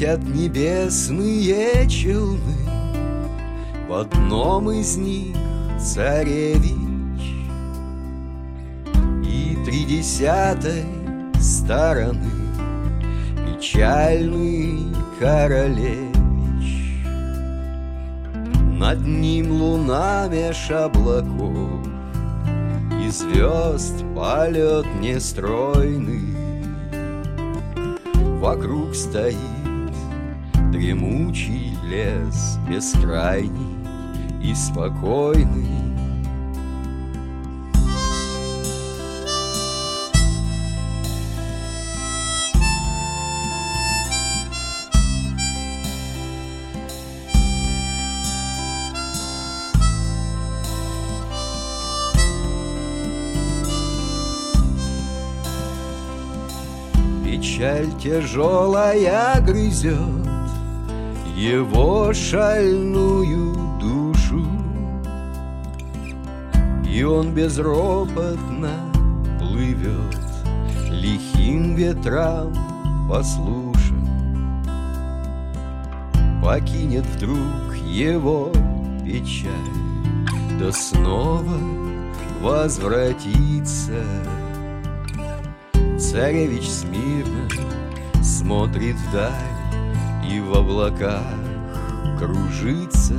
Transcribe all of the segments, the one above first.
Катят небесные челны, в одном из них царевич и 30-й стороны печальный королевич. Над ним луна меж облаков и звезд полет нестройный. Вокруг стоит дремучий лес бескрайний и спокойный. Печаль тяжелая грызет его шальную душу, и он безропотно плывет лихим ветрам послушен. Покинет вдруг его печаль, да снова возвратится. Царевич смирно смотрит вдаль и в облаках кружится.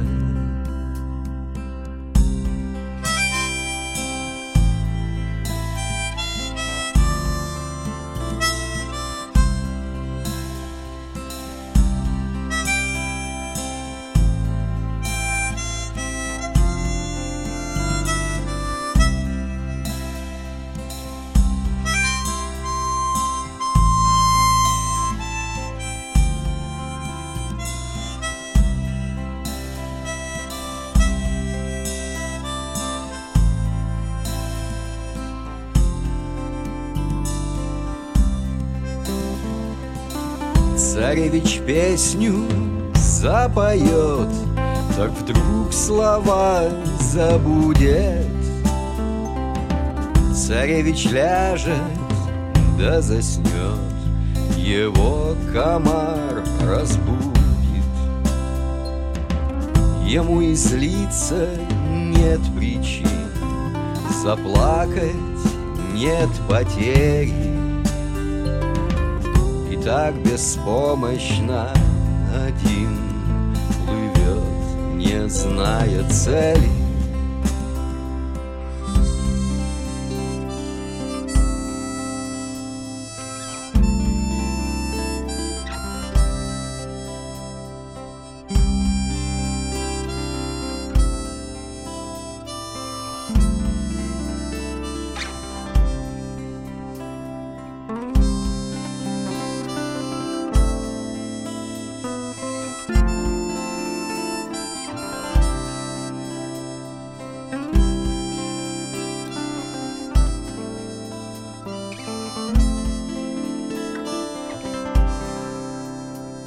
Царевич песню запоет, так вдруг слова забудет. Царевич ляжет, да заснет, его комар разбудит. Ему и злиться нет причин, заплакать нет потери. И так беспомощно один плывет, не зная цели.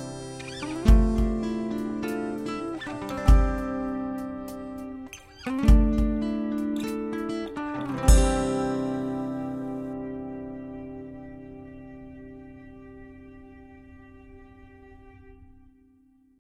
Thank you.